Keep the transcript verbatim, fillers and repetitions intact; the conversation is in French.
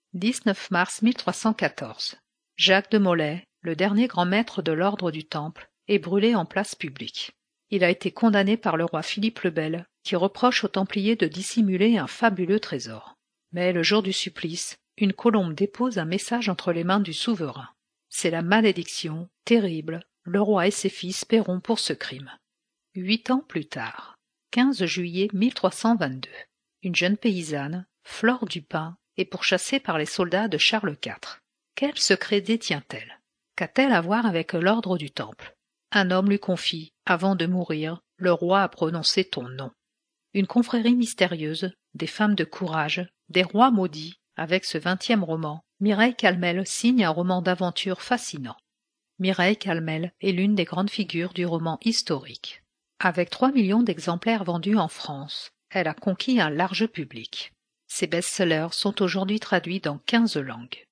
dix-neuf mars mille trois cent quatorze. Jacques de Molay, le dernier grand maître de l'ordre du Temple, est brûlé en place publique. Il a été condamné par le roi Philippe le Bel, qui reproche aux Templiers de dissimuler un fabuleux trésor. Mais le jour du supplice, une colombe dépose un message entre les mains du souverain. C'est la malédiction, terrible, le roi et ses fils paieront pour ce crime. Huit ans plus tard, quinze juillet mille trois cent vingt-deux, une jeune paysanne, Flore Dupin, est pourchassée par les soldats de Charles quatre. Quel secret détient-elle? Qu'a-t-elle à voir avec l'ordre du Temple? Un homme lui confie, avant de mourir, le roi a prononcé ton nom. Une confrérie mystérieuse, des femmes de courage, des rois maudits. Avec ce vingtième roman, Mireille Calmel signe un roman d'aventure fascinant. Mireille Calmel est l'une des grandes figures du roman historique. Avec trois millions d'exemplaires vendus en France, elle a conquis un large public. Ses best-sellers sont aujourd'hui traduits dans quinze langues.